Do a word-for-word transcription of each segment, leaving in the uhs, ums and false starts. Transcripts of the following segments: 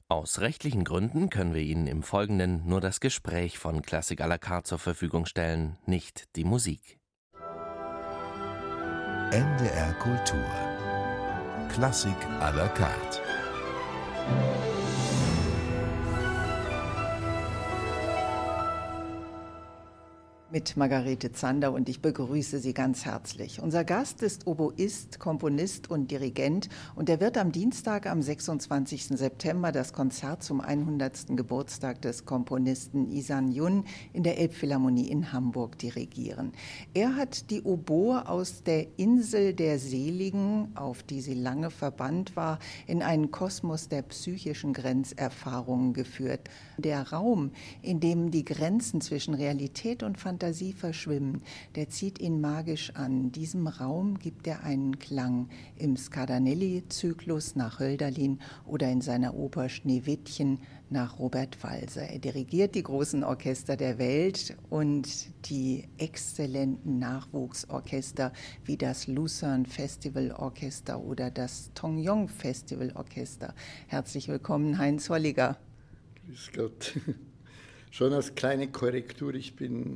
Aus rechtlichen Gründen können wir Ihnen im Folgenden nur das Gespräch von Klassik à la carte zur Verfügung stellen, nicht die Musik. N D R Kultur. Klassik à la carte. Mit Margarete Zander und ich begrüße Sie ganz herzlich. Unser Gast ist Oboist, Komponist und Dirigent und er wird am Dienstag, am sechsundzwanzigsten September, das Konzert zum hundertsten Geburtstag des Komponisten Isan Yun in der Elbphilharmonie in Hamburg dirigieren. Er hat die Oboe aus der Insel der Seligen, auf die sie lange verbannt war, in einen Kosmos der psychischen Grenzerfahrungen geführt. Der Raum, in dem die Grenzen zwischen Realität und Fantasie Fantasie verschwimmen, der zieht ihn magisch an. Diesem Raum gibt er einen Klang im Scardanelli-Zyklus nach Hölderlin oder in seiner Oper Schneewittchen nach Robert Walser. Er dirigiert die großen Orchester der Welt und die exzellenten Nachwuchsorchester wie das Lucerne Festival Orchester oder das Tongyong Festival Orchester. Herzlich willkommen, Heinz Holliger. Grüß Gott. Schon als kleine Korrektur, ich bin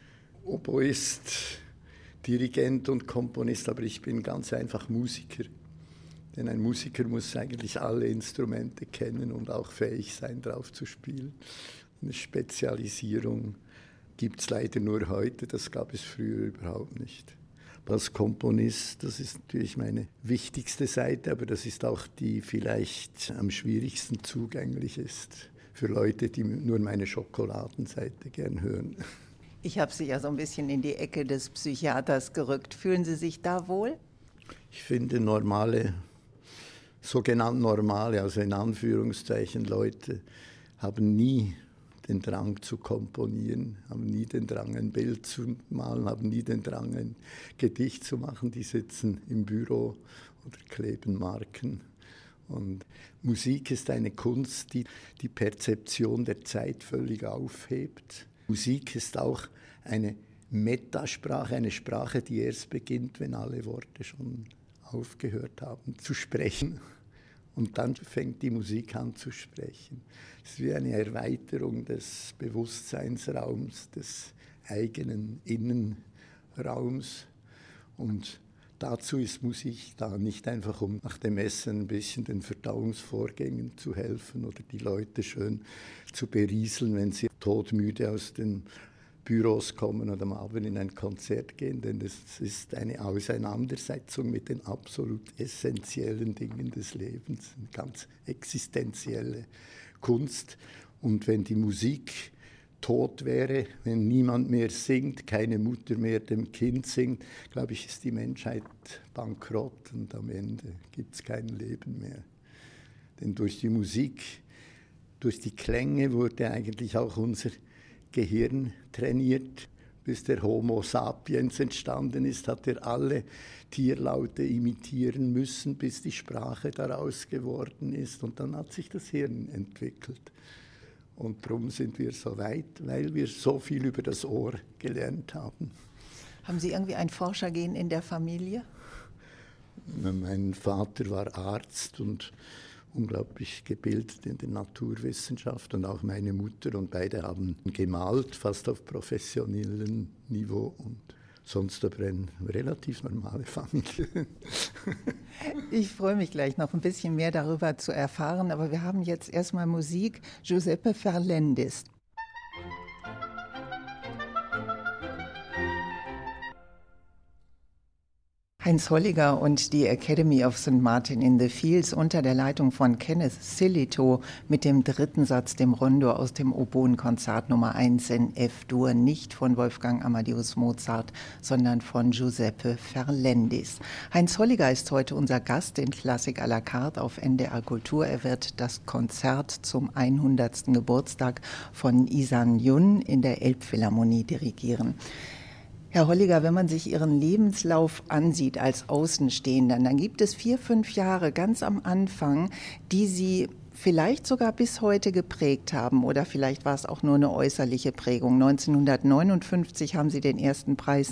Oboist, Dirigent und Komponist, aber ich bin ganz einfach Musiker. Denn ein Musiker muss eigentlich alle Instrumente kennen und auch fähig sein, drauf zu spielen. Eine Spezialisierung gibt es leider nur heute, das gab es früher überhaupt nicht. Als Komponist, das ist natürlich meine wichtigste Seite, aber das ist auch die vielleicht am schwierigsten zugänglich ist für Leute, die nur meine Schokoladenseite gern hören. Ich habe Sie ja so ein bisschen in die Ecke des Psychiaters gerückt. Fühlen Sie sich da wohl? Ich finde normale, sogenannt normale, also in Anführungszeichen Leute, haben nie den Drang zu komponieren, haben nie den Drang, ein Bild zu malen, haben nie den Drang, ein Gedicht zu machen. Die sitzen im Büro oder kleben Marken. Und Musik ist eine Kunst, die die Perzeption der Zeit völlig aufhebt. Musik ist auch eine Metasprache, eine Sprache, die erst beginnt, wenn alle Worte schon aufgehört haben zu sprechen. Und dann fängt die Musik an zu sprechen. Es ist wie eine Erweiterung des Bewusstseinsraums, des eigenen Innenraums. Und dazu ist Musik da, nicht einfach um nach dem Essen ein bisschen den Verdauungsvorgängen zu helfen oder die Leute schön zu berieseln, wenn sie todmüde aus den Büros kommen und am Abend in ein Konzert gehen, denn das ist eine Auseinandersetzung mit den absolut essentiellen Dingen des Lebens, eine ganz existenzielle Kunst. Und wenn die Musik tot wäre, wenn niemand mehr singt, keine Mutter mehr dem Kind singt, glaube ich, ist die Menschheit bankrott und am Ende gibt es kein Leben mehr. Denn durch die Musik, durch die Klänge wurde eigentlich auch unser Gehirn trainiert. Bis der Homo sapiens entstanden ist, hat er alle Tierlaute imitieren müssen, bis die Sprache daraus geworden ist. Und dann hat sich das Hirn entwickelt. Und darum sind wir so weit, weil wir so viel über das Ohr gelernt haben. Haben Sie irgendwie ein Forschergen in der Familie? Mein Vater war Arzt und unglaublich gebildet in der Naturwissenschaft und auch meine Mutter. Und beide haben gemalt, fast auf professionellem Niveau. Und sonst aber eine relativ normale Familie. Ich freue mich gleich noch ein bisschen mehr darüber zu erfahren, aber wir haben jetzt erstmal Musik. Giuseppe Ferlendis. Heinz Holliger und die Academy of Saint Martin in the Fields unter der Leitung von Kenneth Silito mit dem dritten Satz, dem Rondo aus dem Oboenkonzert Nummer eins in F-Dur, nicht von Wolfgang Amadeus Mozart, sondern von Giuseppe Ferlendis. Heinz Holliger ist heute unser Gast in Klassik à la carte auf N D R Kultur. Er wird das Konzert zum hundertsten Geburtstag von Isan Yun in der Elbphilharmonie dirigieren. Herr Holliger, wenn man sich Ihren Lebenslauf ansieht als Außenstehender, dann gibt es vier, fünf Jahre ganz am Anfang, die Sie vielleicht sogar bis heute geprägt haben oder vielleicht war es auch nur eine äußerliche Prägung. neunzehnhundertneunundfünfzig haben Sie den ersten Preis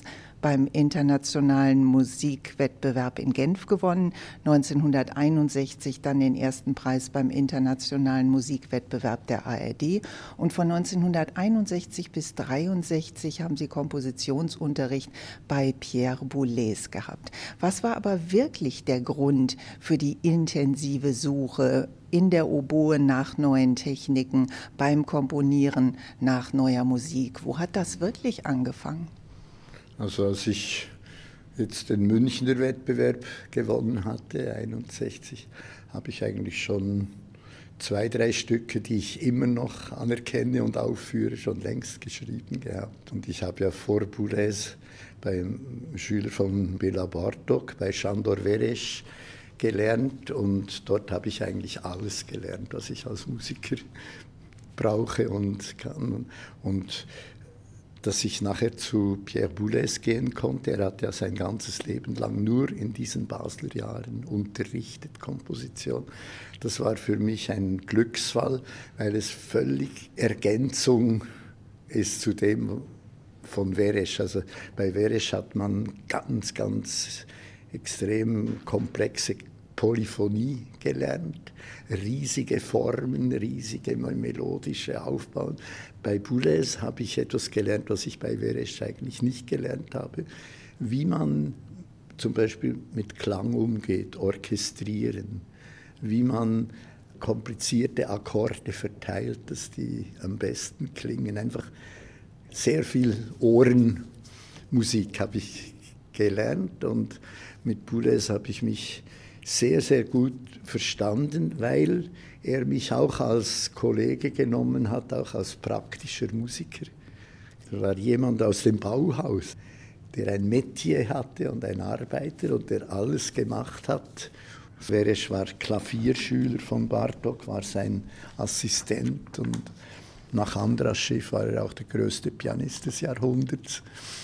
beim Internationalen Musikwettbewerb in Genf gewonnen, neunzehnhunderteinundsechzig dann den ersten Preis beim Internationalen Musikwettbewerb der A R D und von neunzehnhunderteinundsechzig bis dreiundsechzig haben Sie Kompositionsunterricht bei Pierre Boulez gehabt. Was war aber wirklich der Grund für die intensive Suche in der Oboe nach neuen Techniken, beim Komponieren nach neuer Musik? Wo hat das wirklich angefangen? Also als ich jetzt den Münchner Wettbewerb gewonnen hatte, einundsechzig, habe ich eigentlich schon zwei, drei Stücke, die ich immer noch anerkenne und aufführe, schon längst geschrieben gehabt. Und ich habe ja vor Boulez beim Schüler von Béla Bartók, bei Sándor Vérés, gelernt und dort habe ich eigentlich alles gelernt, was ich als Musiker brauche und kann. Und dass ich nachher zu Pierre Boulez gehen konnte, er hat ja sein ganzes Leben lang nur in diesen Basler Jahren unterrichtet, Komposition. Das war für mich ein Glücksfall, weil es völlig Ergänzung ist zu dem von Vérés. Also bei Vérés hat man ganz, ganz extrem komplexe Polyphonie gelernt, riesige Formen, riesige melodische Aufbauen. Bei Boulez habe ich etwas gelernt, was ich bei Vérés eigentlich nicht gelernt habe, wie man zum Beispiel mit Klang umgeht, orchestrieren, wie man komplizierte Akkorde verteilt, dass die am besten klingen. Einfach sehr viel Ohrenmusik habe ich gelernt und mit Boulez habe ich mich sehr, sehr gut verstanden, weil er mich auch als Kollege genommen hat, auch als praktischer Musiker. Er war jemand aus dem Bauhaus, der ein Metier hatte und ein Arbeiter und der alles gemacht hat. Vérés war Klavierschüler von Bartók, war sein Assistent und nach Andrassy war er auch der größte Pianist des Jahrhunderts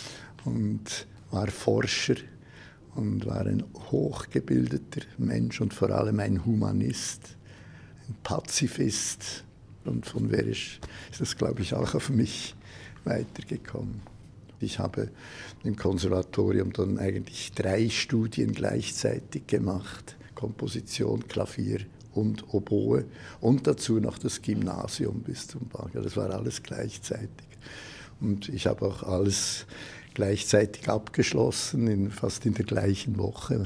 und war Forscher und war ein hochgebildeter Mensch und vor allem ein Humanist, ein Pazifist. Und von Vérés ist das, glaube ich, auch auf mich weitergekommen. Ich habe im Konservatorium dann eigentlich drei Studien gleichzeitig gemacht, Komposition, Klavier und Oboe und dazu noch das Gymnasium bis zum Bach. Das war alles gleichzeitig. Und ich habe auch alles gleichzeitig abgeschlossen, in, fast in der gleichen Woche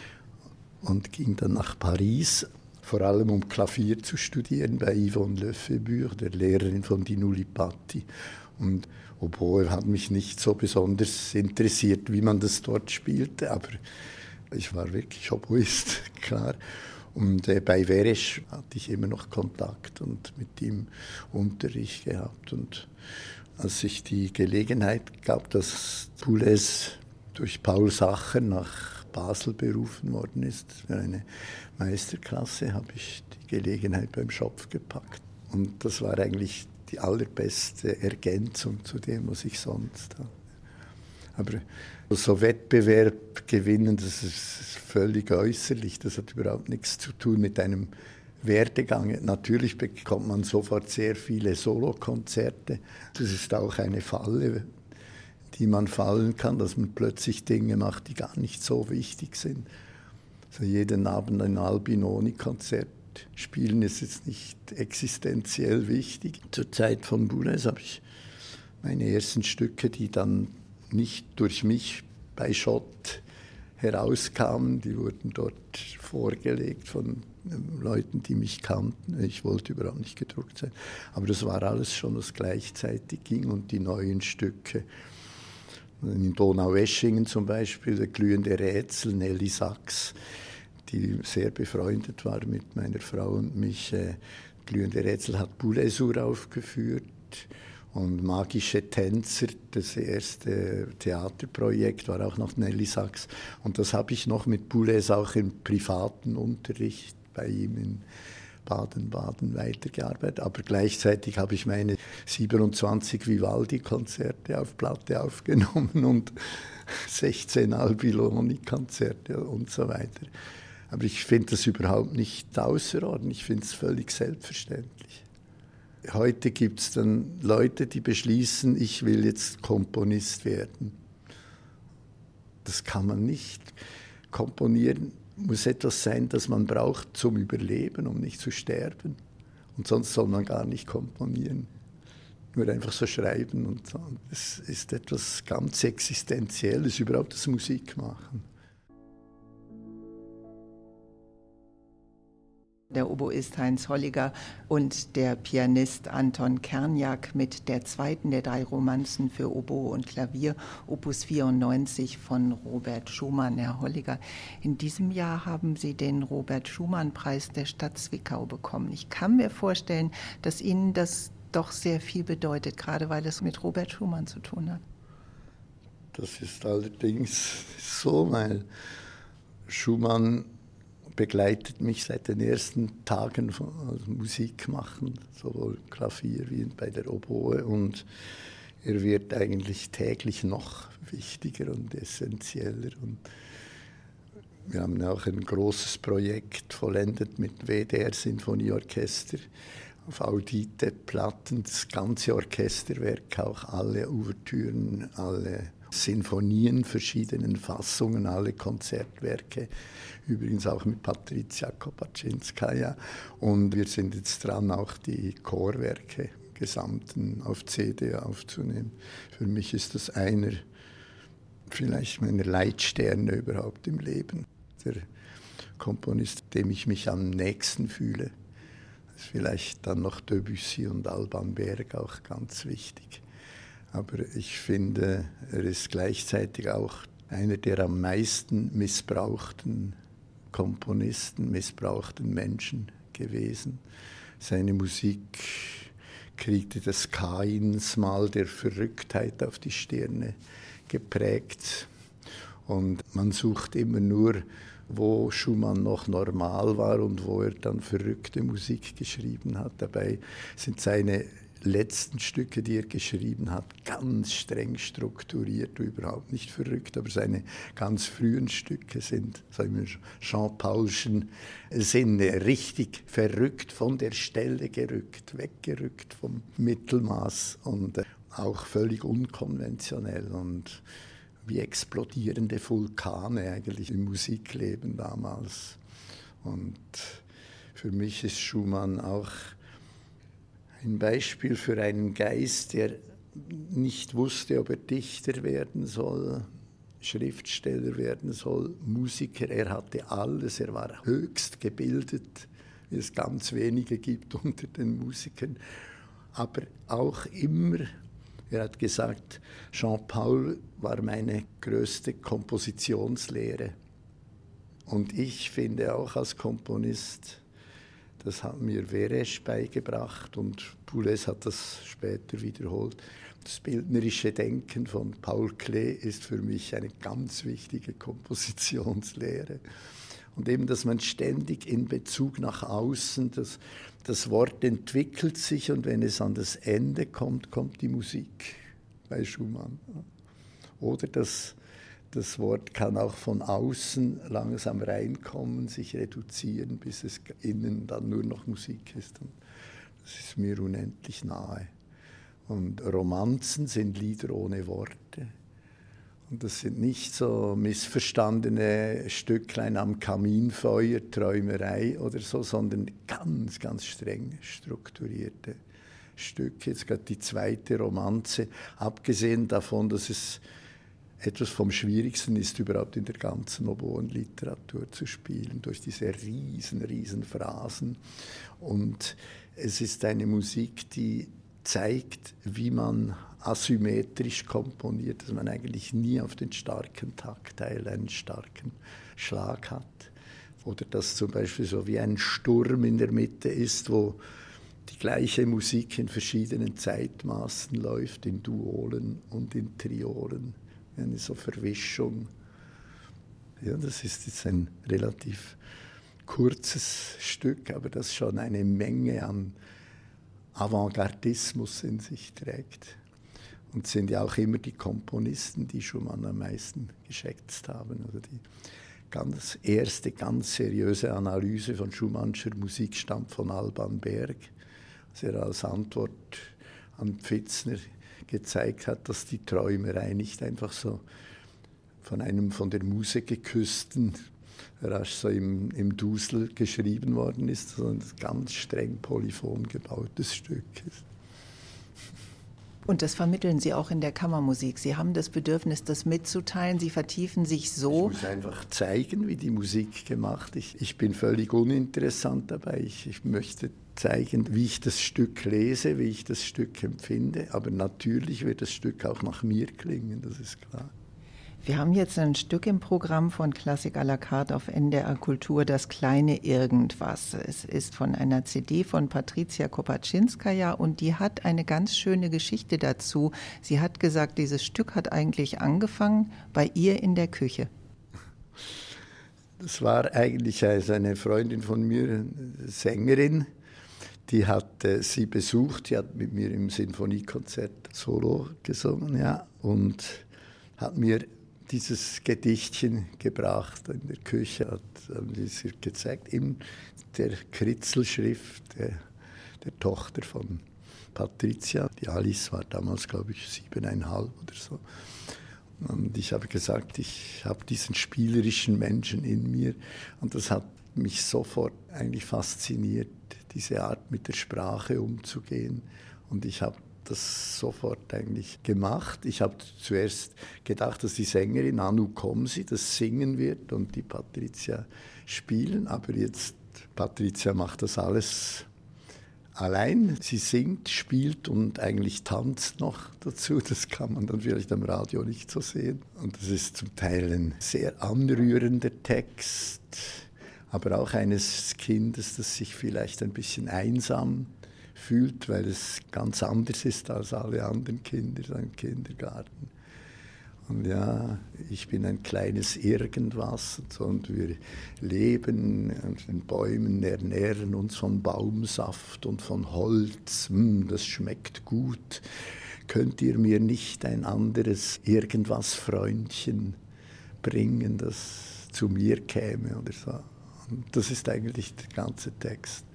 und ging dann nach Paris, vor allem um Klavier zu studieren bei Yvonne Lefebvre, der Lehrerin von Dinu Lipatti. Und Oboe hat mich nicht so besonders interessiert, wie man das dort spielte, aber ich war wirklich Oboist, klar. Und äh, bei Vérés hatte ich immer noch Kontakt und mit ihm Unterricht gehabt. Und als sich die Gelegenheit gab, dass Boulez durch Paul Sacher nach Basel berufen worden ist für eine Meisterklasse, habe ich die Gelegenheit beim Schopf gepackt. Und das war eigentlich die allerbeste Ergänzung zu dem, was ich sonst hatte. Aber so Wettbewerb gewinnen, das ist völlig äußerlich, das hat überhaupt nichts zu tun mit einem Werdegang. Natürlich bekommt man sofort sehr viele Solokonzerte. Das ist auch eine Falle, die man fallen kann, dass man plötzlich Dinge macht, die gar nicht so wichtig sind. Also jeden Abend ein Albinoni-Konzert spielen ist jetzt nicht existenziell wichtig. Zur Zeit von Boulez habe ich meine ersten Stücke, die dann nicht durch mich bei Schott herauskamen, die wurden dort vorgelegt von Leuten, die mich kannten. Ich wollte überhaupt nicht gedruckt sein. Aber das war alles schon, was gleichzeitig ging und die neuen Stücke. In Donaueschingen zum Beispiel, der glühende Rätsel, Nelly Sachs, die sehr befreundet war mit meiner Frau und mich. Glühende Rätsel hat Boulez aufgeführt. Und Magische Tänzer, das erste Theaterprojekt, war auch noch Nelly Sachs. Und das habe ich noch mit Boulez auch im privaten Unterricht bei ihm in Baden-Baden weitergearbeitet. Aber gleichzeitig habe ich meine siebenundzwanzig Vivaldi-Konzerte auf Platte aufgenommen und sechzehn Albinoni-Konzerte und so weiter. Aber ich finde das überhaupt nicht außerordentlich, ich finde es völlig selbstverständlich. Heute gibt es dann Leute, die beschließen, ich will jetzt Komponist werden. Das kann man nicht. Komponieren muss etwas sein, das man braucht zum Überleben, um nicht zu sterben. Und sonst soll man gar nicht komponieren. Nur einfach so schreiben. Und so. Es ist etwas ganz Existenzielles, überhaupt das Musik machen. Der Oboist Heinz Holliger und der Pianist Anton Kernjak mit der zweiten der drei Romanzen für Oboe und Klavier, Opus vierundneunzig von Robert Schumann. Herr Holliger, in diesem Jahr haben Sie den Robert-Schumann-Preis der Stadt Zwickau bekommen. Ich kann mir vorstellen, dass Ihnen das doch sehr viel bedeutet, gerade weil es mit Robert Schumann zu tun hat. Das ist allerdings so, weil Schumann begleitet mich seit den ersten Tagen von Musik machen, sowohl Klavier wie bei der Oboe, und er wird eigentlich täglich noch wichtiger und essentieller. Und wir haben auch ein großes Projekt vollendet mit W D R-Sinfonieorchester auf Audite-Platten, das ganze Orchesterwerk, auch alle Ouvertüren, alle Sinfonien, verschiedenen Fassungen, alle Konzertwerke, übrigens auch mit Patricia Kopaczynskaja. Und wir sind jetzt dran, auch die Chorwerke gesamten auf C D aufzunehmen. Für mich ist das einer, vielleicht meiner Leitsterne überhaupt im Leben. Der Komponist, dem ich mich am nächsten fühle. Das ist vielleicht dann noch Debussy und Alban Berg auch ganz wichtig. Aber ich finde, er ist gleichzeitig auch einer der am meisten missbrauchten Komponisten, missbrauchten Menschen gewesen. Seine Musik kriegte das Kainsmal der Verrücktheit auf die Stirne geprägt. Und man sucht immer nur, wo Schumann noch normal war und wo er dann verrückte Musik geschrieben hat. Dabei sind seine letzten Stücke, die er geschrieben hat, ganz streng strukturiert, überhaupt nicht verrückt, aber seine ganz frühen Stücke sind, sagen wir, Jean-Paulschen Sinne, richtig verrückt, von der Stelle gerückt, weggerückt vom Mittelmaß und auch völlig unkonventionell und wie explodierende Vulkane eigentlich im Musikleben damals. Und für mich ist Schumann auch ein Beispiel für einen Geist, der nicht wusste, ob er Dichter werden soll, Schriftsteller werden soll, Musiker. Er hatte alles, er war höchst gebildet, wie es ganz wenige gibt unter den Musikern. Aber auch immer, er hat gesagt, Jean-Paul war meine größte Kompositionslehre. Und ich finde auch als Komponist, das hat mir Veresch beigebracht und Boulez hat das später wiederholt. Das bildnerische Denken von Paul Klee ist für mich eine ganz wichtige Kompositionslehre. Und eben, dass man ständig in Bezug nach außen, das, das Wort entwickelt sich und wenn es an das Ende kommt, kommt die Musik bei Schumann. Oder das Das Wort kann auch von außen langsam reinkommen, sich reduzieren, bis es innen dann nur noch Musik ist. Und das ist mir unendlich nahe. Und Romanzen sind Lieder ohne Worte. Und das sind nicht so missverstandene Stücklein am Kaminfeuer, Träumerei oder so, sondern ganz, ganz streng strukturierte Stücke. Jetzt gerade die zweite Romanze, abgesehen davon, dass es etwas vom Schwierigsten ist, überhaupt in der ganzen Oboenliteratur zu spielen, durch diese riesen, riesen Phrasen. Und es ist eine Musik, die zeigt, wie man asymmetrisch komponiert, dass man eigentlich nie auf den starken Taktteil einen starken Schlag hat. Oder dass zum Beispiel so wie ein Sturm in der Mitte ist, wo die gleiche Musik in verschiedenen Zeitmaßen läuft, in Duolen und in Triolen. Eine so Verwischung. Ja, das ist jetzt ein relativ kurzes Stück, aber das schon eine Menge an Avantgardismus in sich trägt. Und sind ja auch immer die Komponisten, die Schumann am meisten geschätzt haben. Also die ganz erste, ganz seriöse Analyse von Schumannscher Musik stammt von Alban Berg, als er als Antwort an Pfitzner gezeigt hat, dass die Träumerei nicht einfach so von einem von der Muse geküssten, rasch so im, im Dusel geschrieben worden ist, so ein ganz streng polyphon gebautes Stück ist. Und das vermitteln Sie auch in der Kammermusik. Sie haben das Bedürfnis, das mitzuteilen. Sie vertiefen sich so. Ich muss einfach zeigen, wie die Musik gemacht ist. Ich, ich bin völlig uninteressant dabei. Ich, ich möchte zeigen, wie ich das Stück lese, wie ich das Stück empfinde. Aber natürlich wird das Stück auch nach mir klingen, das ist klar. Wir haben jetzt ein Stück im Programm von Klassik à la carte auf N D R Kultur, das kleine Irgendwas. Es ist von einer C D von Patricia Kopaczynskaja und die hat eine ganz schöne Geschichte dazu. Sie hat gesagt, dieses Stück hat eigentlich angefangen bei ihr in der Küche. Das war eigentlich eine Freundin von mir, eine Sängerin, die hat äh, sie besucht, die hat mit mir im Sinfoniekonzert Solo gesungen, ja, und hat mir dieses Gedichtchen gebracht in der Küche, hat es ihr gezeigt, in der Kritzelschrift der, der Tochter von Patricia. Die Alice war damals, glaube ich, siebeneinhalb oder so. Und ich habe gesagt, ich habe diesen spielerischen Menschen in mir. Und das hat mich sofort eigentlich fasziniert, diese Art mit der Sprache umzugehen. Und ich habe das sofort eigentlich gemacht. Ich habe zuerst gedacht, dass die Sängerin Anu Komsi das singen wird und die Patricia spielen, aber jetzt, Patricia macht das alles allein. Sie singt, spielt und eigentlich tanzt noch dazu. Das kann man dann vielleicht am Radio nicht so sehen. Und das ist zum Teil ein sehr anrührender Text, aber auch eines Kindes, das sich vielleicht ein bisschen einsam fühlt, weil es ganz anders ist als alle anderen Kinder im Kindergarten. Und ja, ich bin ein kleines Irgendwas und, so, und wir leben und den Bäumen, ernähren uns von Baumsaft und von Holz. Hm, das schmeckt gut. Könnt ihr mir nicht ein anderes Irgendwas-Freundchen bringen, das zu mir käme oder so? Und das ist eigentlich der ganze Text.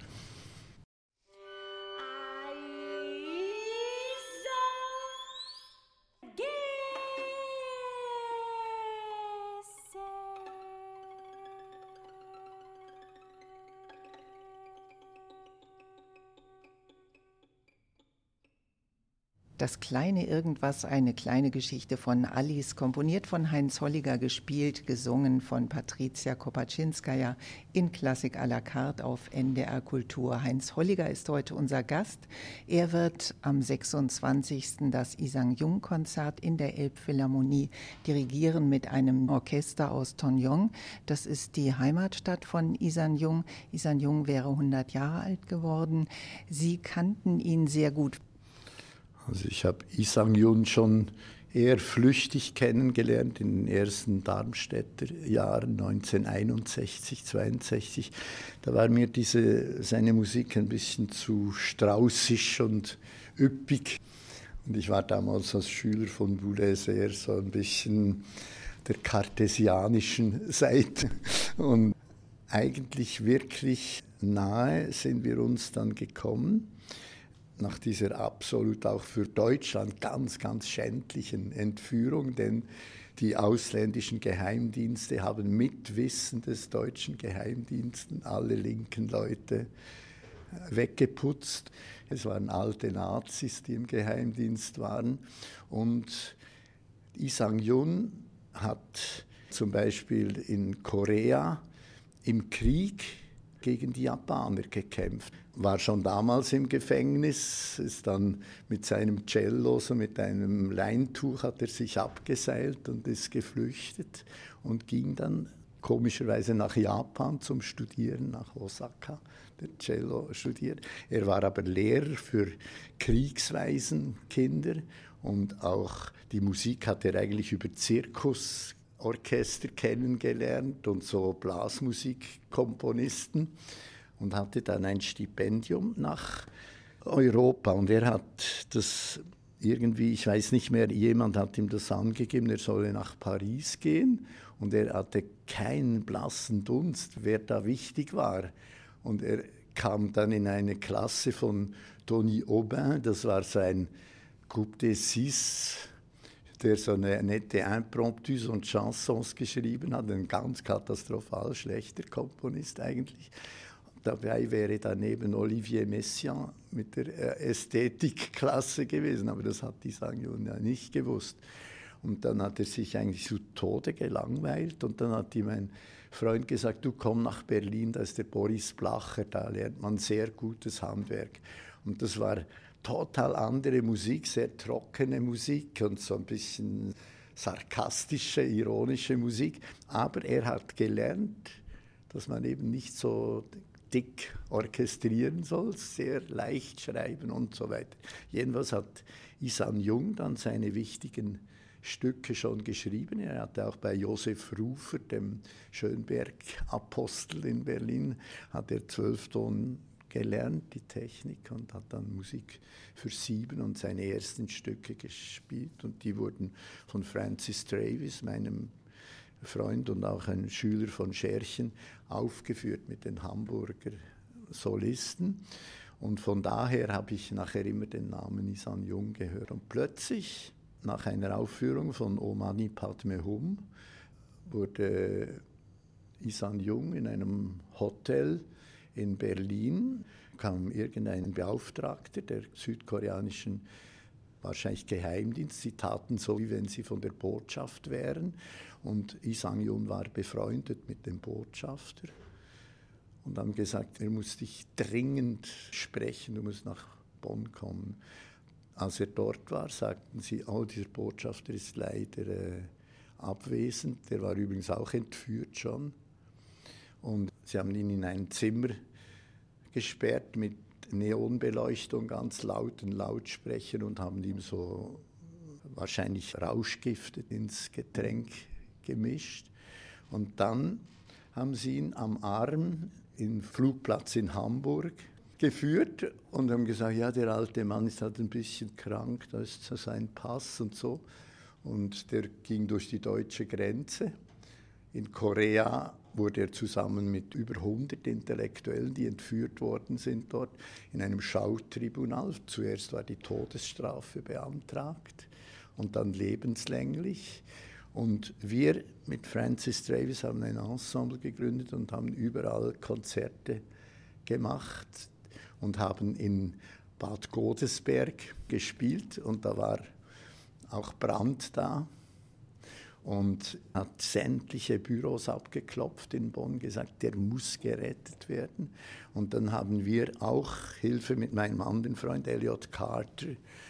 Das kleine Irgendwas, eine kleine Geschichte von Alice, komponiert von Heinz Holliger, gespielt, gesungen von Patricia Kopaczynskaja in Klassik à la carte auf N D R Kultur. Heinz Holliger ist heute unser Gast. Er wird am sechsundzwanzigsten das Isang-Jung-Konzert in der Elbphilharmonie dirigieren mit einem Orchester aus Tonjong. Das ist die Heimatstadt von Isang-Jung. Isang-Jung wäre hundert Jahre alt geworden. Sie kannten ihn sehr gut. Also ich habe Isang-Jung schon eher flüchtig kennengelernt in den ersten Darmstädter Jahren, neunzehnhunderteinundsechzig, zweiundsechzig. Da war mir diese, seine Musik ein bisschen zu straußisch und üppig. Und ich war damals als Schüler von Boulez eher so ein bisschen der kartesianischen Seite. Und eigentlich wirklich nahe sind wir uns dann gekommen, nach dieser absolut auch für Deutschland ganz, ganz schändlichen Entführung, denn die ausländischen Geheimdienste haben mit Wissen des deutschen Geheimdienstes alle linken Leute weggeputzt. Es waren alte Nazis, die im Geheimdienst waren. Und Isang-Jung hat zum Beispiel in Korea im Krieg gegen die Japaner gekämpft. War schon damals im Gefängnis, ist dann mit seinem Cello, so mit einem Leintuch, hat er sich abgeseilt und ist geflüchtet und ging dann komischerweise nach Japan zum Studieren, nach Osaka, der Cello studiert. Er war aber Lehrer für Kriegswaisenkinder und auch die Musik hat er eigentlich über Zirkus Orchester kennengelernt und so Blasmusikkomponisten und hatte dann ein Stipendium nach Europa. Und er hat das irgendwie, ich weiß nicht mehr, jemand hat ihm das angegeben, er solle nach Paris gehen und er hatte keinen blassen Dunst, wer da wichtig war. Und er kam dann in eine Klasse von Tony Aubin, das war sein Groupe des Six, der so eine nette Impromptus und Chansons geschrieben hat, ein ganz katastrophal schlechter Komponist eigentlich. Dabei wäre daneben Olivier Messiaen mit der Ästhetikklasse gewesen, aber das hat die Sang-Yun ja nicht gewusst. Und dann hat er sich eigentlich zu Tode gelangweilt und dann hat ihm ein Freund gesagt, du komm nach Berlin, da ist der Boris Blacher, da lernt man sehr gutes Handwerk. Und das war total andere Musik, sehr trockene Musik und so ein bisschen sarkastische, ironische Musik. Aber er hat gelernt, dass man eben nicht so dick orchestrieren soll, sehr leicht schreiben und so weiter. Jedenfalls hat Isan-Jung dann seine wichtigen Stücke schon geschrieben. Er hatte auch bei Josef Rufer, dem Schönberg-Apostel in Berlin, hat er Zwölfton gelernt, die Technik, und hat dann Musik für sieben und seine ersten Stücke gespielt. Und die wurden von Francis Travis, meinem Freund und auch ein Schüler von Scherchen, aufgeführt mit den Hamburger Solisten. Und von daher habe ich nachher immer den Namen Isan-Jung gehört. Und plötzlich, nach einer Aufführung von O Mani Padme Hum, wurde Isan-Jung in einem Hotel in Berlin, kam irgendein Beauftragter der südkoreanischen, wahrscheinlich Geheimdienst. Sie taten so, wie wenn sie von der Botschaft wären. Und Isan-Jung war befreundet mit dem Botschafter und haben gesagt, er muss dich dringend sprechen, du musst nach Bonn kommen. Als er dort war, sagten sie, oh, dieser Botschafter ist leider äh, abwesend. Der war übrigens auch entführt schon. Und sie haben ihn in ein Zimmer gesperrt mit Neonbeleuchtung, ganz lauten Lautsprechern und haben ihm so wahrscheinlich Rauschgifte ins Getränk gemischt. Und dann haben sie ihn am Arm in den Flugplatz in Hamburg geführt und haben gesagt, ja, der alte Mann ist halt ein bisschen krank, da ist sein Pass und so. Und der ging durch die deutsche Grenze. In Korea wurde er zusammen mit über hundert Intellektuellen, die entführt worden sind dort, in einem Schautribunal. Zuerst war die Todesstrafe beantragt und dann lebenslänglich. Und wir mit Francis Travis haben ein Ensemble gegründet und haben überall Konzerte gemacht und haben in Bad Godesberg gespielt. Und da war auch Brandt da und hat sämtliche Büros abgeklopft in Bonn, gesagt, der muss gerettet werden. Und dann haben wir auch Hilfe mit meinem anderen Freund Elliot Carter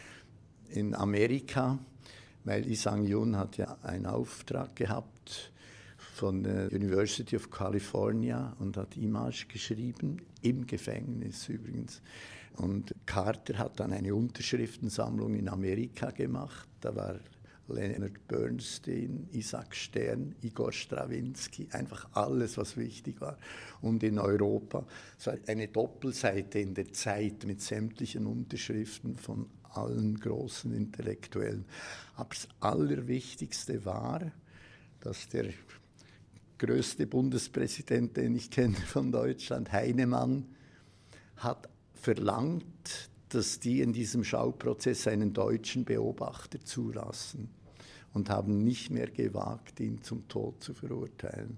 in Amerika, weil Isan-Jung hat ja einen Auftrag gehabt von der University of California und hat Image geschrieben, im Gefängnis übrigens. Und Carter hat dann eine Unterschriftensammlung in Amerika gemacht. Da war Leonard Bernstein, Isaac Stern, Igor Strawinski, einfach alles, was wichtig war. Und in Europa, es war eine Doppelseite in der Zeit mit sämtlichen Unterschriften von allen großen Intellektuellen. Aber das Allerwichtigste war, dass der größte Bundespräsident, den ich kenne von Deutschland, Heinemann, hat verlangt, dass die in diesem Schauprozess einen deutschen Beobachter zulassen und haben nicht mehr gewagt, ihn zum Tod zu verurteilen.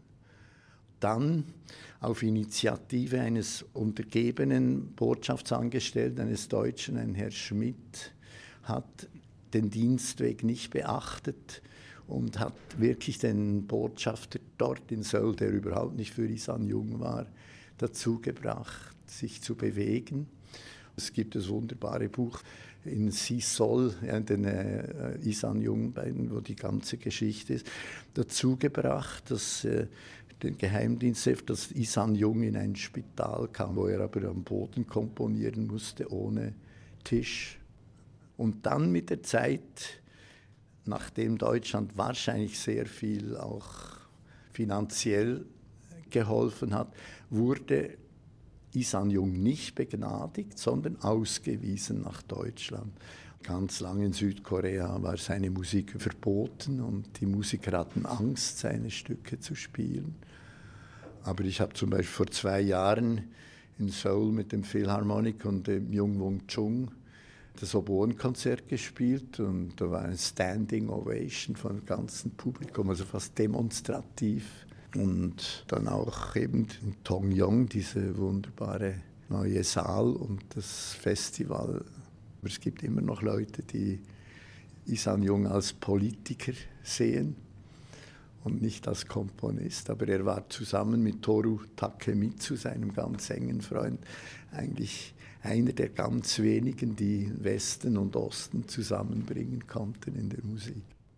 Dann auf Initiative eines untergebenen Botschaftsangestellten, eines Deutschen, ein Herr Schmidt, hat den Dienstweg nicht beachtet und hat wirklich den Botschafter dort in Seoul, der überhaupt nicht für Isan-Jung war, dazu gebracht, sich zu bewegen. Es gibt das wunderbare Buch in Sisol, ja, den äh, Isan-Jung, wo die ganze Geschichte ist, dazu gebracht, dass äh, den Geheimdienstchef, dass Isan-Jung in ein Spital kam, wo er aber am Boden komponieren musste, ohne Tisch. Und dann mit der Zeit, nachdem Deutschland wahrscheinlich sehr viel auch finanziell geholfen hat, wurde Isan-Jung nicht begnadigt, sondern ausgewiesen nach Deutschland. Ganz lange in Südkorea war seine Musik verboten und die Musiker hatten Angst, seine Stücke zu spielen. Aber ich habe zum Beispiel vor zwei Jahren in Seoul mit dem Philharmonic und dem Jung Wong Chung das Oboenkonzert gespielt und da war ein Standing Ovation vom ganzen Publikum, also fast demonstrativ. Und dann auch eben in Tongyong, diese wunderbare neue Saal und das Festival. Aber es gibt immer noch Leute, die Lee Sang-jung als Politiker sehen und nicht als Komponist. Aber er war zusammen mit Toru Takemitsu, seinem ganz engen Freund, eigentlich einer der ganz wenigen, die Westen und Osten zusammenbringen konnten in der Musik.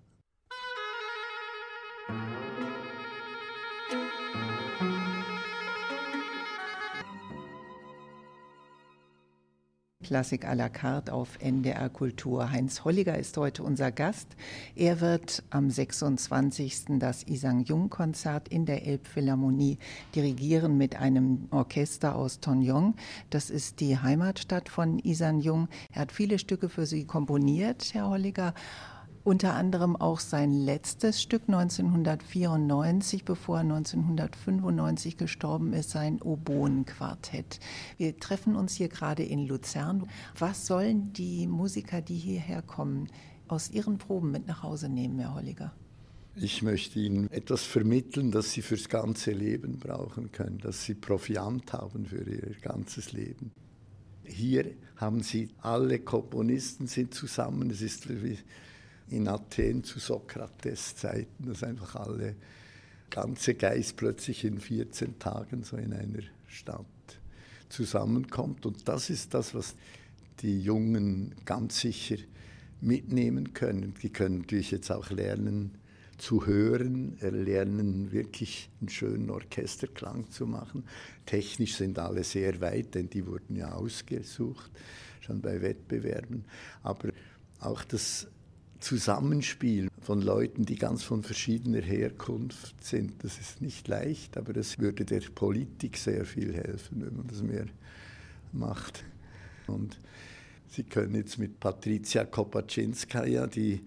Klassik à la carte auf N D R Kultur. Heinz Holliger ist heute unser Gast. Er wird am sechsundzwanzigsten das Lee Sang-jung-Konzert in der Elbphilharmonie dirigieren mit einem Orchester aus Tongyong. Das ist die Heimatstadt von Lee Sang-jung. Er hat viele Stücke für sie komponiert, Herr Holliger. Unter anderem auch sein letztes Stück neunzehnhundertvierundneunzig, bevor er neunzehnhundertfünfundneunzig gestorben ist, sein Oboenquartett. Wir treffen uns hier gerade in Luzern. Was sollen die Musiker, die hierher kommen, aus ihren Proben mit nach Hause nehmen, Herr Holliger? Ich möchte Ihnen etwas vermitteln, das Sie fürs ganze Leben brauchen können, dass Sie Proviant haben für Ihr ganzes Leben. Hier haben Sie, alle Komponisten sind zusammen, es ist wie in Athen zu Sokrates Zeiten, dass einfach alle ganze Geist plötzlich in vierzehn Tagen so in einer Stadt zusammenkommt. Und das ist das, was die Jungen ganz sicher mitnehmen können. Die können natürlich jetzt auch lernen zu hören, lernen wirklich einen schönen Orchesterklang zu machen. Technisch sind alle sehr weit, denn die wurden ja ausgesucht, schon bei Wettbewerben. Aber auch das Zusammenspiel von Leuten, die ganz von verschiedener Herkunft sind, das ist nicht leicht, aber das würde der Politik sehr viel helfen, wenn man das mehr macht. Und Sie können jetzt mit Patricia Kopaczynskaja, die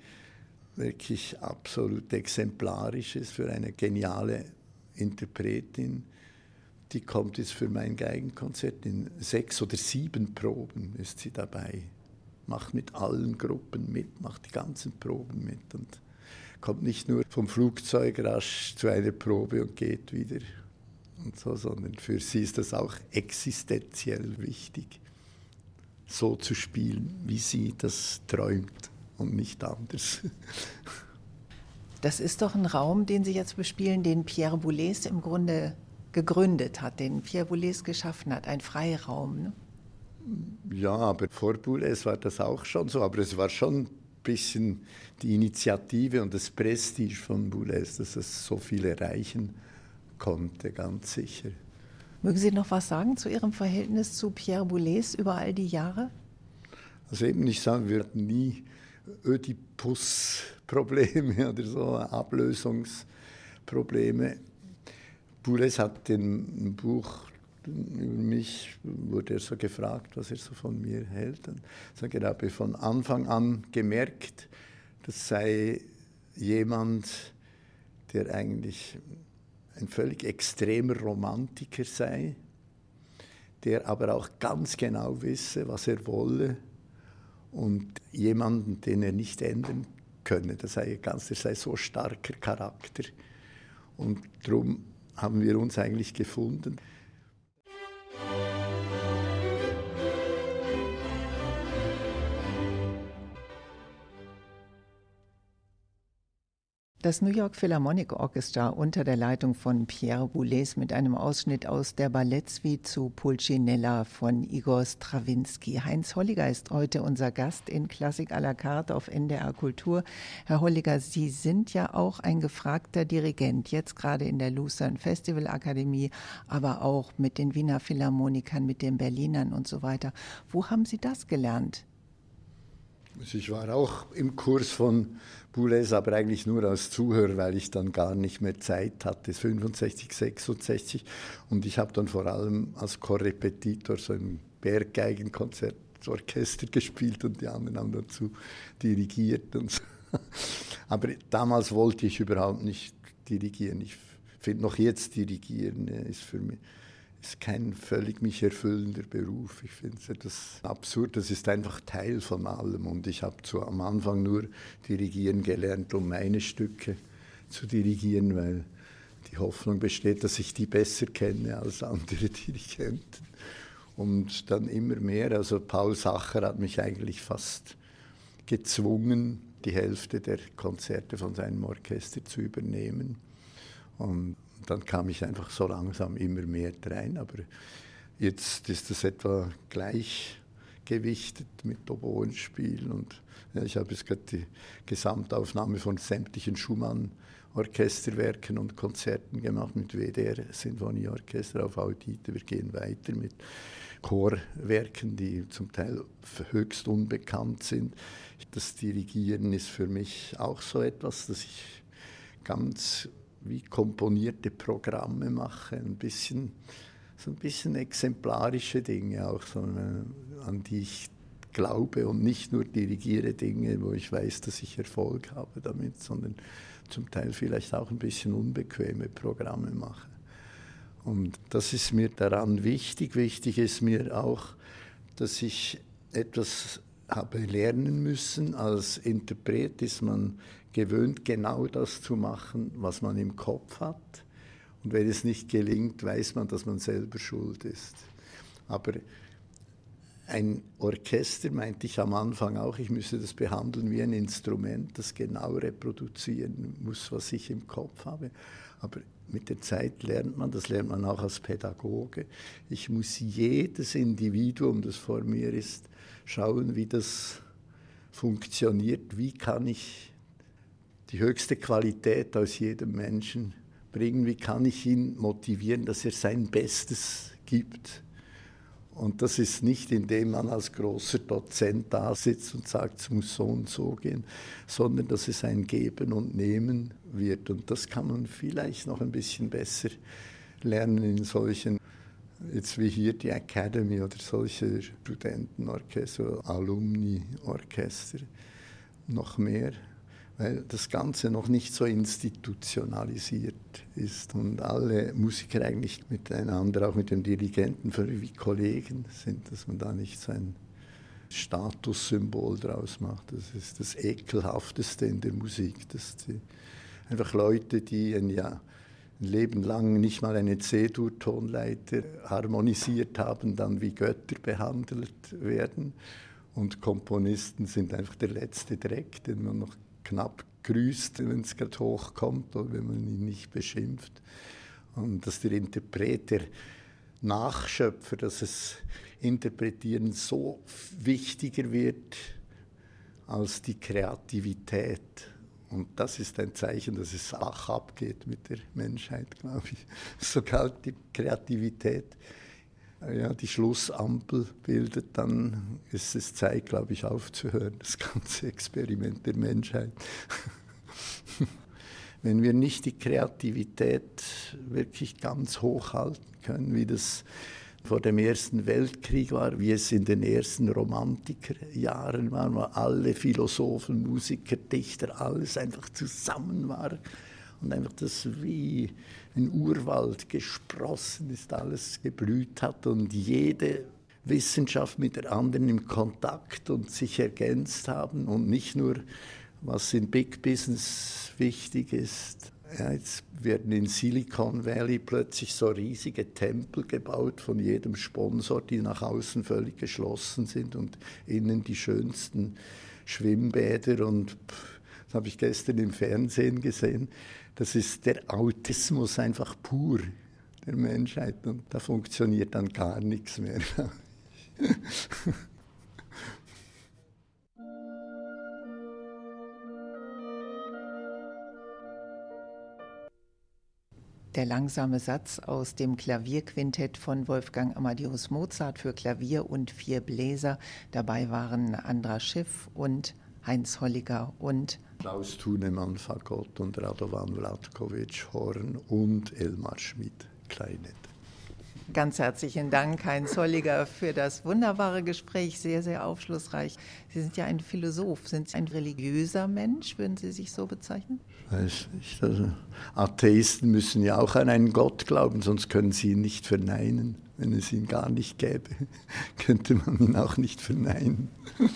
wirklich absolut exemplarisch ist für eine geniale Interpretin, die kommt jetzt für mein Geigenkonzert in sechs oder sieben Proben ist sie dabei. Macht mit allen Gruppen mit, macht die ganzen Proben mit und kommt nicht nur vom Flugzeug rasch zu einer Probe und geht wieder und so, sondern für sie ist das auch existenziell wichtig, so zu spielen, wie sie das träumt und nicht anders. Das ist doch ein Raum, den Sie jetzt bespielen, den Pierre Boulez im Grunde gegründet hat, den Pierre Boulez geschaffen hat, ein Freiraum, ne? Ja, aber vor Boulez war das auch schon so, aber es war schon ein bisschen die Initiative und das Prestige von Boulez, dass es so viel erreichen konnte, ganz sicher. Mögen Sie noch was sagen zu Ihrem Verhältnis zu Pierre Boulez über all die Jahre? Also eben, ich sage, wir hatten nie Ödipus-Probleme oder so, Ablösungsprobleme. Boulez hat in Buch über mich, wurde er so gefragt, was er so von mir hält. Und ich sage, er habe von Anfang an gemerkt, das sei jemand, der eigentlich ein völlig extremer Romantiker sei, der aber auch ganz genau wisse, was er wolle und jemanden, den er nicht ändern könne. Das sei ganz, der sei so starker Charakter. Und darum haben wir uns eigentlich gefunden. Das New York Philharmonic Orchestra unter der Leitung von Pierre Boulez mit einem Ausschnitt aus der Ballettsuite zu Pulcinella von Igor Strawinski. Heinz Holliger ist heute unser Gast in Klassik à la carte auf N D R Kultur. Herr Holliger, Sie sind ja auch ein gefragter Dirigent, jetzt gerade in der Lucerne Festival Akademie, aber auch mit den Wiener Philharmonikern, mit den Berlinern und so weiter. Wo haben Sie das gelernt? Ich war auch im Kurs von Boulez, aber eigentlich nur als Zuhörer, weil ich dann gar nicht mehr Zeit hatte, fünfundsechzig, sechsundsechzig. Und ich habe dann vor allem als Korrepetitor so ein Berggeigenkonzertorchester gespielt und die anderen haben dazu dirigiert. Und so. Aber damals wollte ich überhaupt nicht dirigieren. Ich finde noch jetzt dirigieren ist für mich ist kein völlig mich erfüllender Beruf. Ich finde es etwas absurd. Das ist einfach Teil von allem. Und ich habe zu, am Anfang nur dirigieren gelernt, um meine Stücke zu dirigieren, weil die Hoffnung besteht, dass ich die besser kenne als andere Dirigenten. Und dann immer mehr. Also Paul Sacher hat mich eigentlich fast gezwungen, die Hälfte der Konzerte von seinem Orchester zu übernehmen. Und dann kam ich einfach so langsam immer mehr rein. Aber jetzt ist das etwa gleichgewichtet mit Oboenspiel. Und ja, ich habe jetzt gerade die Gesamtaufnahme von sämtlichen Schumann-Orchesterwerken und Konzerten gemacht mit W D R-Sinfonieorchester auf Audite. Wir gehen weiter mit Chorwerken, die zum Teil höchst unbekannt sind. Das Dirigieren ist für mich auch so etwas, dass ich ganz wie komponierte Programme mache, ein bisschen, so ein bisschen exemplarische Dinge auch, so, an die ich glaube und nicht nur dirigiere Dinge, wo ich weiß, dass ich Erfolg habe damit, sondern zum Teil vielleicht auch ein bisschen unbequeme Programme mache. Und das ist mir daran wichtig. Wichtig ist mir auch, dass ich etwas habe lernen müssen. Als Interpret ist man gewöhnt, genau das zu machen, was man im Kopf hat. Und wenn es nicht gelingt, weiß man, dass man selber schuld ist. Aber ein Orchester, meinte ich am Anfang auch, ich müsse das behandeln wie ein Instrument, das genau reproduzieren muss, was ich im Kopf habe. Aber mit der Zeit lernt man, das lernt man auch als Pädagoge, ich muss jedes Individuum, das vor mir ist, schauen, wie das funktioniert, wie kann ich die höchste Qualität aus jedem Menschen bringen, wie kann ich ihn motivieren, dass er sein Bestes gibt. Und das ist nicht, indem man als großer Dozent da sitzt und sagt, es muss so und so gehen, sondern dass es ein Geben und Nehmen wird. Und das kann man vielleicht noch ein bisschen besser lernen in solchen, jetzt wie hier die Academy oder solche Studentenorchester, Alumni-Orchester, noch mehr, weil das Ganze noch nicht so institutionalisiert ist und alle Musiker eigentlich miteinander, auch mit dem Dirigenten, wie Kollegen sind, dass man da nicht so ein Statussymbol draus macht. Das ist das Ekelhafteste in der Musik, dass die einfach Leute, die ein, ja, ein Leben lang nicht mal eine C-Dur-Tonleiter harmonisiert haben, dann wie Götter behandelt werden. Und Komponisten sind einfach der letzte Dreck, den man noch knapp grüßt, wenn es gerade hochkommt oder wenn man ihn nicht beschimpft. Und dass der Interpret, der Nachschöpfer, dass das Interpretieren so wichtiger wird als die Kreativität. Und das ist ein Zeichen, dass es Bach abgeht mit der Menschheit, glaube ich. Sobald die Kreativität ja, die Schlussampel bildet, dann ist es Zeit, glaube ich, aufzuhören, das ganze Experiment der Menschheit. Wenn wir nicht die Kreativität wirklich ganz hochhalten können, wie das vor dem Ersten Weltkrieg war, wie es in den ersten Romantikerjahren war, wo alle Philosophen, Musiker, Dichter, alles einfach zusammen war und einfach das wie ein Urwald gesprossen ist, alles geblüht hat und jede Wissenschaft mit der anderen im Kontakt und sich ergänzt haben und nicht nur, was in Big Business wichtig ist. Ja, jetzt werden in Silicon Valley plötzlich so riesige Tempel gebaut von jedem Sponsor, die nach außen völlig geschlossen sind und innen die schönsten Schwimmbäder. Und das habe ich gestern im Fernsehen gesehen. Das ist der Autismus einfach pur der Menschheit und da funktioniert dann gar nichts mehr. Der langsame Satz aus dem Klavierquintett von Wolfgang Amadeus Mozart für Klavier und vier Bläser. Dabei waren András Schiff und Heinz Holliger und Klaus Thunemann, Fagott und Radovan Vlatkovic, Horn und Elmar Schmid, Kleinett. Ganz herzlichen Dank, Heinz Holliger, für das wunderbare Gespräch, sehr, sehr aufschlussreich. Sie sind ja ein Philosoph. Sind Sie ein religiöser Mensch, würden Sie sich so bezeichnen? Weiß nicht. Also Atheisten müssen ja auch an einen Gott glauben, sonst können sie ihn nicht verneinen. Wenn es ihn gar nicht gäbe, könnte man ihn auch nicht verneinen.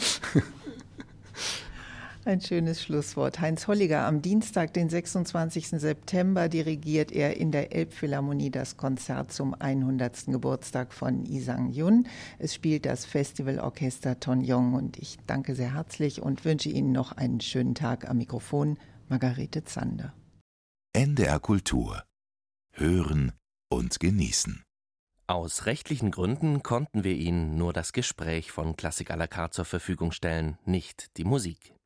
Ein schönes Schlusswort. Heinz Holliger, am Dienstag, den sechsundzwanzigsten September, dirigiert er in der Elbphilharmonie das Konzert zum hundertsten Geburtstag von Yi Sang-yun. Es spielt das Festivalorchester Ton Yong und ich danke sehr herzlich und wünsche Ihnen noch einen schönen Tag. Am Mikrofon Margarete Zander. N D R Kultur. Hören und genießen. Aus rechtlichen Gründen konnten wir Ihnen nur das Gespräch von Klassik à la carte zur Verfügung stellen, nicht die Musik.